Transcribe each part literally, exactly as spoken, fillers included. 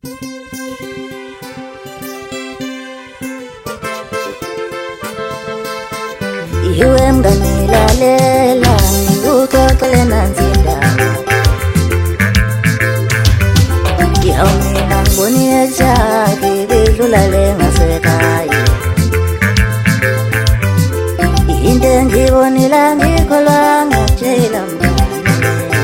Iwe mngani lalela ngikuxoxele nansi indaba. Yawu mina ngiboni eJaki bedlula le ngasekhaya. Into engibonile ngikholwa ngakutshela mngani.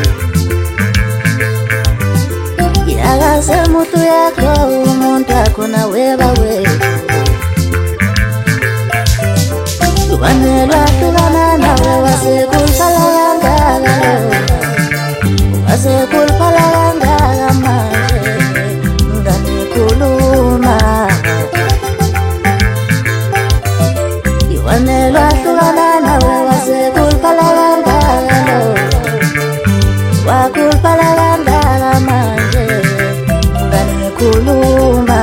Yakasemutu yakho umuntu wakhona weba wethu. Wanelwa hlukana nawe wasekuliphala kangaka. Wasekuliphala kangaka manje nganikhuluma. Wanelwa hlukana nawe wasekuliphala kangaka. Wakuliphala kangaka manje nganikhuluma.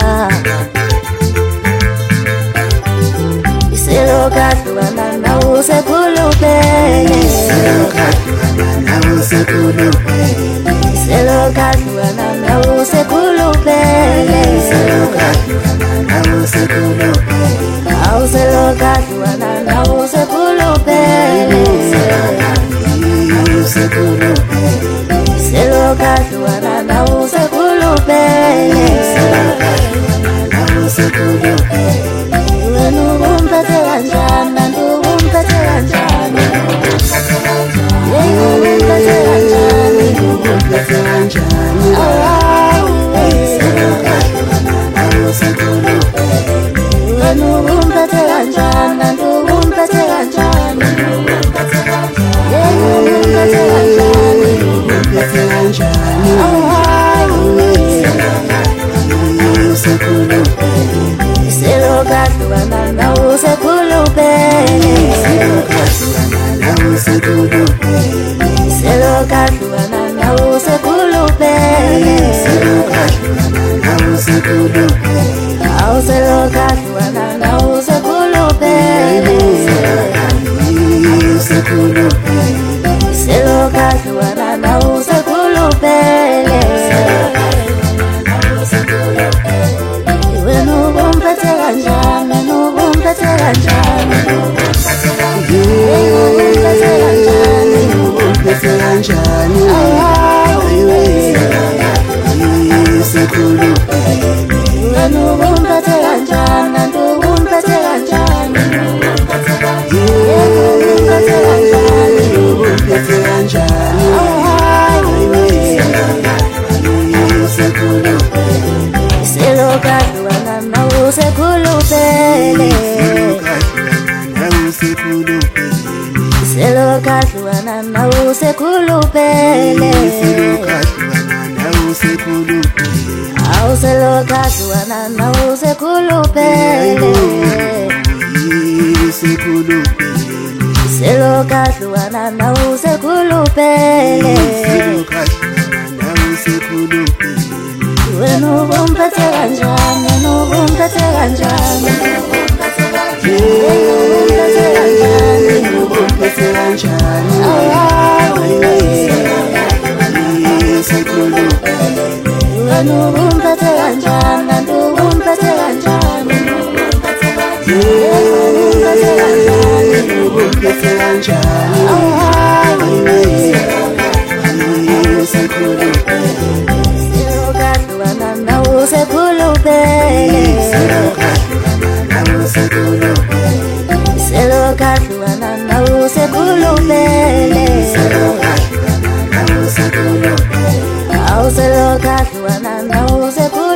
Iselokahlukana nawe usekhulupele. Iselokahlukana nawe usekhulupele. Iselokahlukana nawe usekhulupele. Iselokahlukana nawe usekhulupele. Awuselokahlukana nawe usekhulupele. Usekhulupele. Iselokahlukana nawe usekhulupele. Iselokahlukana nawe usekhulupele. Wena ubumphethe kanjani, ubumphethe kanjani? Yey ubumphethe kanjani? Ubumphethe kanjani? Iselokahlukana nawe usekhulupele. Wena ubumphethe kanjani, ubumphethe kanjani? Yey ubumphethe kanjani? Ubumphethe kanjani? Usekhulupele. Iselokahlukana nawe usekhulupele. Iselokahlukana nawe usekhulupele. Iselokahlukana nawe usekhulupele. Iselokahlukana nawe usekhulupele. Awuselokahlukana nawe usekhulupele. Usekhulupele. Iselokahlukana nawe usekhulupele. Wena ubumphethe kanjani, ubumphethe kanjani? Yey ubumphethe kanjani? Ubumphethe kanjani? Usekhulupele. Wena ubumphethe kanjani, ubumphethe kanjani? Yey ubumphethe kanjani? Ubumphethe kanjani? Usekhulupele. Iselokahlukana nawe usekhulupele. Iselokahlukana nawe usekhulupele. Iselokahlukana nawe usekhulupele. Iselokahlukana nawe usekhulupele. Awuselokahlukana nawe usekhulupele. Usekhulupele. Iselokahlukana nawe usekhulupele. Iselokahlukana nawe usekhulupele. Wena ubumphethe kanjani, ubumphethe kanjani? Yey ubumphethe kanjani? Ubumphethe kanjani? Usekhulupele. Wena ubumphethe kanjani, ubumphethe kanjani? Yey ubumphethe kanjani? Ubumphethe kanjani? Usekhulupele. Iselokahlukana nawe usekhulupele. Iselokahlukana nawe usekhulupele. Iselokahlukana nawe usekhulupele. Iselokahlukana nawe usekhulupele. Awuselokahlukana nawe usekhulupele.